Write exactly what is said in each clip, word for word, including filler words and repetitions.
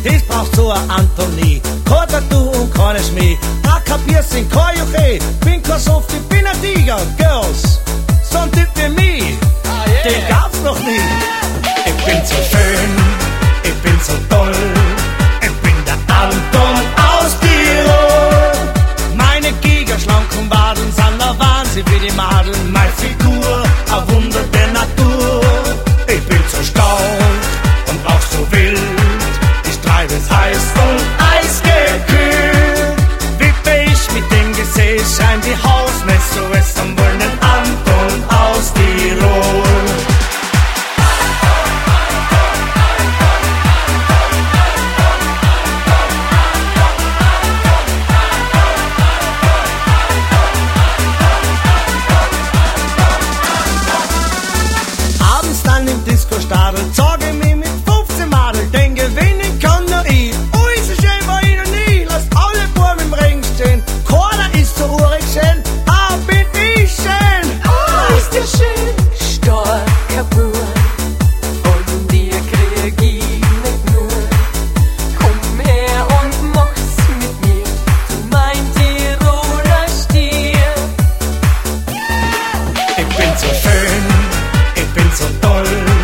das braucht so ein Anthony. Kein Tattoo und keine Schmäh, auch kein Piercing, kein Juche. Bin kein Soft, ich bin ein Tiger, Girls, so ein Typ wie mich, den gab's noch nie. Ich bin so schön, ich bin so toll, ich bin der Anton aus Tirol. Meine Giger, schlanken Wadeln sind der Wahnsinn wie die Madeln. Meine Figur, ein Wunder der Natur. Ich bin so stark und auch so wild, ich treibe es heiß und eisgekühlt. Wippe ich mit dem Gesäß, scheint die Hausmesse, so es am wollen den Anton aus Tirol. Disco-Stadel, sag ich mir mit fünfzehn Madel, den gewinnen kann nur ich. Oh, ist so schön war ich noch nie, lasst alle Buben im Regen stehen. Keiner ist so urig schön, ah, bin ich schön. Ah, ist der schön, starker Bub, von dir krieg ich nicht nur. Komm her und mach's mit mir, du mein Tiroler Stier. Ich bin so schön, ich bin so toll,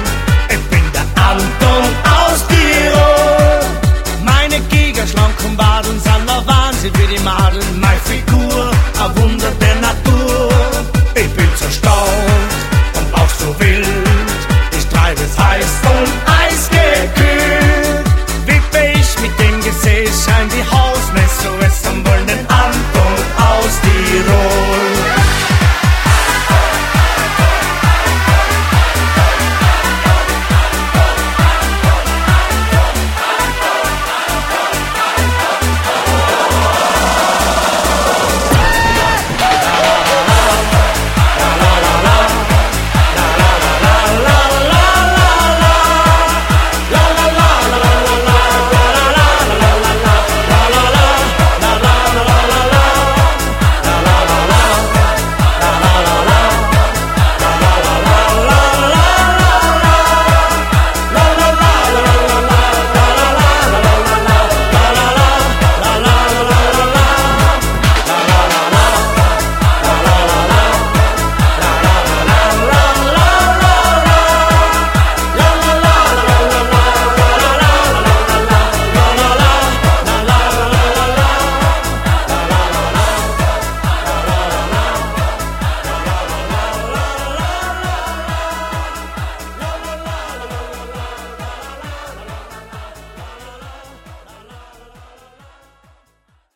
Anton aus Tirol. Meine Giger, schlanken Wadeln sind der Wahnsinn wie die Madeln. Meine Figur, ein Wunder der Natur. Ich bin so stark und auch so wild, ich treibe es heiß und eisgekühlt.